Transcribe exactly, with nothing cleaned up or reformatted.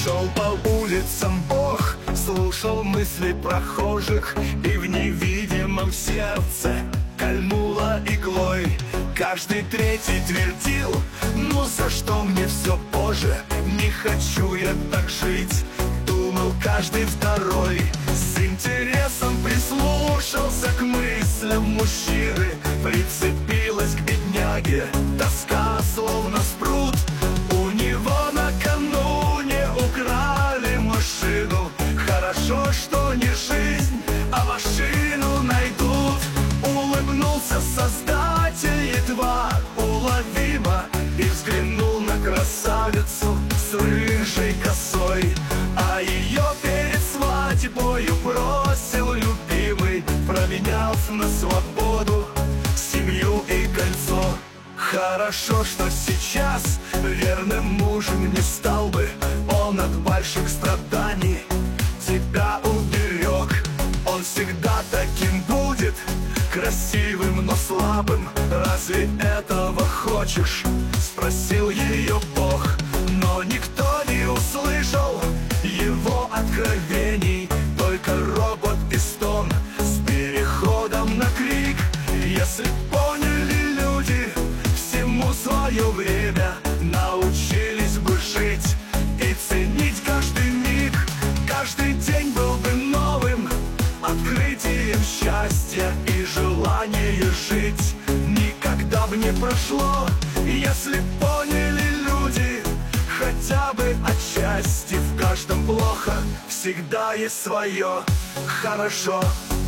Шел по улицам Бог, слушал мысли прохожих, и в невидимом сердце кольнуло иглой. Каждый третий твердил: ну за что мне все, Боже, не хочу я так жить. Думал каждый второй, с интересом прислушался к мыслям мужчины. Прицепилась к бедняге тоска, словно спрут. У него накануне украли машину. Хорошо, что не жизнь, а машину найдут. Улыбнулся Создатель едва уловимо и взглянул на красавицу с рыжей косой. А ее перед свадьбою бросил любимый, променяв на свободу семью и кольцо. Хорошо, что сейчас верным мужем не стал бы. Он от больших страданий тебя уберег. Он всегда таким будет, красивым, но слабым. Разве этого хочешь? Спросил ее Бог. Но никто не услышал его откровений, только робот-пистон с переходом на крик. Если поняли люди всему свое время, научились бы жить и ценить каждый миг. Каждый день был бы новым открытием счастья, и желание жить никогда бы не прошло. Если поняли люди хотя бы отчасти, в каждом плохо всегда есть свое хорошо.